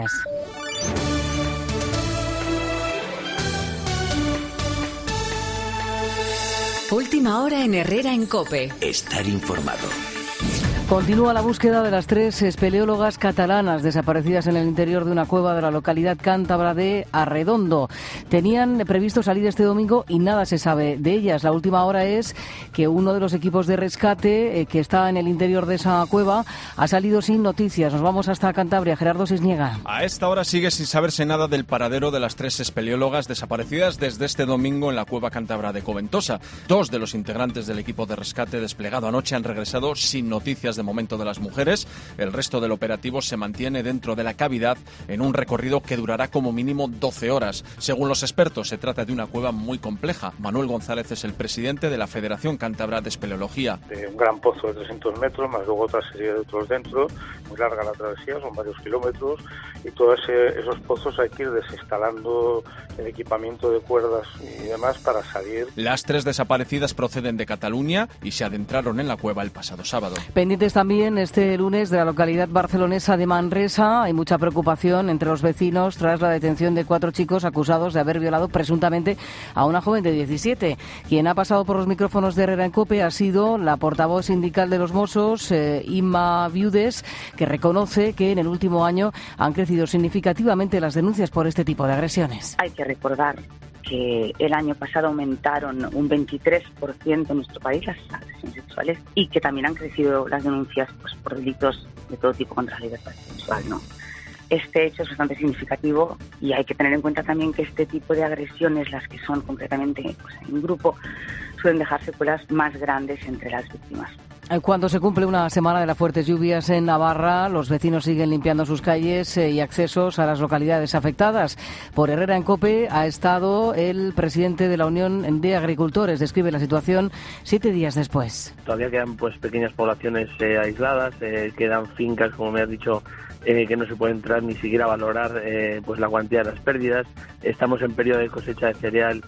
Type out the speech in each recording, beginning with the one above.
Última hora en Herrera en COPE. Estar informado. Continúa la búsqueda de las 3 espeleólogas catalanas desaparecidas en el interior de una cueva de la localidad cántabra de Arredondo. Tenían previsto salir este domingo y nada se sabe de ellas. La última hora es que uno de los equipos de rescate que está en el interior de esa cueva ha salido sin noticias. Nos vamos hasta Cantabria. Gerardo Cisniega. A esta hora sigue sin saberse nada del paradero de las 3 espeleólogas desaparecidas desde este domingo en la cueva cántabra de Coventosa. 2 de los integrantes del equipo de rescate desplegado anoche han regresado sin noticias de momento de las mujeres. El resto del operativo se mantiene dentro de la cavidad en un recorrido que durará como mínimo 12 horas. Según los expertos, se trata de una cueva muy compleja. Manuel González es el presidente de la Federación Cántabra de Espeleología. Un gran pozo de 300 metros, más luego otra serie de otros dentro, muy larga la travesía, son varios kilómetros, y todos esos pozos hay que ir desinstalando el equipamiento de cuerdas y demás para salir. Las 3 desaparecidas proceden de Cataluña y se adentraron en la cueva el pasado sábado. Pendientes también este lunes de la localidad barcelonesa de Manresa. Hay mucha preocupación entre los vecinos tras la detención de 4 chicos acusados de haber violado presuntamente a una joven de 17. Quien ha pasado por los micrófonos de Herrera en COPE ha sido la portavoz sindical de los Mossos, Inma Viudes, que reconoce que en el último año han crecido significativamente las denuncias por este tipo de agresiones. Hay que recordar que el año pasado aumentaron un 23% en nuestro país las agresiones sexuales y que también han crecido las denuncias por delitos de todo tipo contra la libertad sexual, ¿no? Este hecho es bastante significativo y hay que tener en cuenta también que este tipo de agresiones, las que son concretamente en grupo, suelen dejar secuelas más grandes entre las víctimas. Cuando se cumple una semana de las fuertes lluvias en Navarra, los vecinos siguen limpiando sus calles y accesos a las localidades afectadas. Por Herrera en COPE ha estado el presidente de la Unión de Agricultores. Describe la situación 7 días después. Todavía quedan pequeñas poblaciones aisladas, quedan fincas, como me has dicho, que no se puede entrar ni siquiera a valorar la cuantía de las pérdidas. Estamos en periodo de cosecha de cereal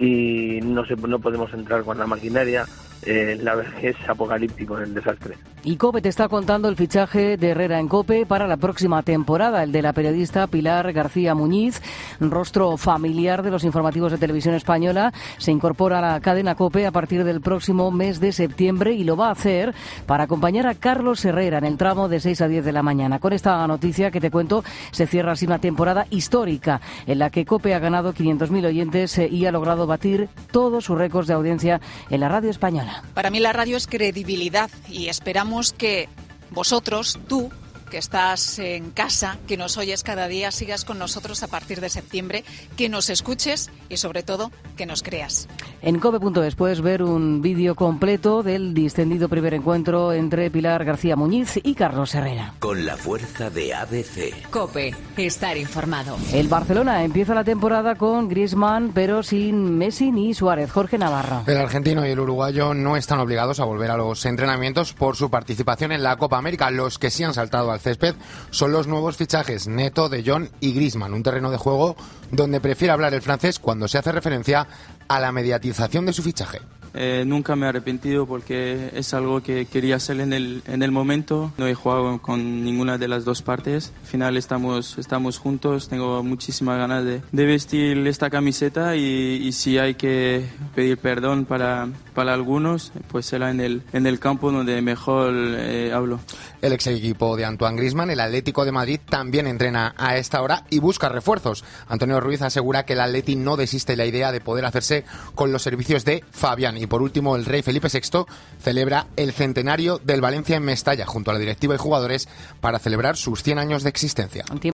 y no podemos entrar con la maquinaria. La verdad es apocalíptico el desastre. Y COPE te está contando el fichaje de Herrera en COPE para la próxima temporada, el de la periodista Pilar García Muñiz, rostro familiar de los informativos de Televisión Española. Se incorpora a la cadena COPE a partir del próximo mes de septiembre y lo va a hacer para acompañar a Carlos Herrera en el tramo de 6 a 10 de la mañana. Con esta noticia que te cuento, se cierra así una temporada histórica en la que COPE ha ganado 500.000 oyentes y ha logrado batir todos sus récords de audiencia en la radio española. Para mí la radio es credibilidad y esperamos que vosotros, tú, que estás en casa, que nos oyes cada día, sigas con nosotros a partir de septiembre, que nos escuches y sobre todo que nos creas. En cope.es puedes ver un vídeo completo del distendido primer encuentro entre Pilar García Muñiz y Carlos Herrera. Con la fuerza de ABC. COPE, estar informado. El Barcelona empieza la temporada con Griezmann, pero sin Messi ni Suárez. Jorge Navarro. El argentino y el uruguayo no están obligados a volver a los entrenamientos por su participación en la Copa América. Los que sí han saltado al césped son los nuevos fichajes Neto, De Jong y Griezmann, un terreno de juego donde prefiere hablar el francés cuando se hace referencia a la mediatización de su fichaje. Nunca me he arrepentido porque es algo que quería hacer en el momento. No he jugado con ninguna de las dos partes. Al final estamos juntos. Tengo muchísimas ganas de vestir esta camiseta y si hay que pedir perdón para algunos, pues será en el campo donde mejor hablo. El ex equipo de Antoine Griezmann, el Atlético de Madrid, también entrena a esta hora y busca refuerzos. Antonio Ruiz asegura que el Atleti no desiste de la idea de poder hacerse con los servicios de Fabián. Y por último, el rey Felipe VI celebra el centenario del Valencia en Mestalla junto a la directiva y jugadores para celebrar sus 100 años de existencia.